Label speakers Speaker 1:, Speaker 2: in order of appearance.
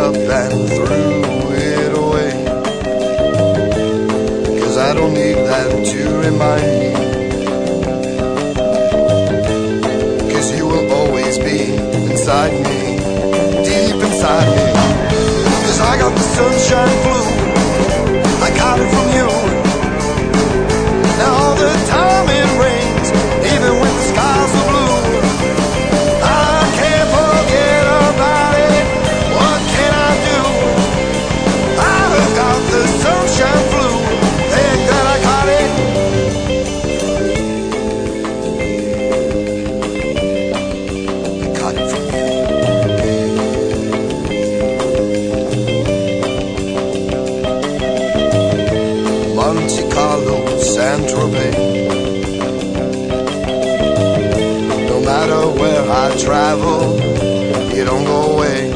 Speaker 1: up and threw it away. 'Cause I don't need that to remind me. 'Cause you will always be inside me, deep inside me. 'Cause I got the sunshine flu, I got it from you. Now all the time it rains, even when the skies are blue. I can't forget about it, what can I do? I've got the sunshine flu, thank God I got it. I got it from you. Monte Carlo, Saint-Tropez. No matter where I travel, you don't go away.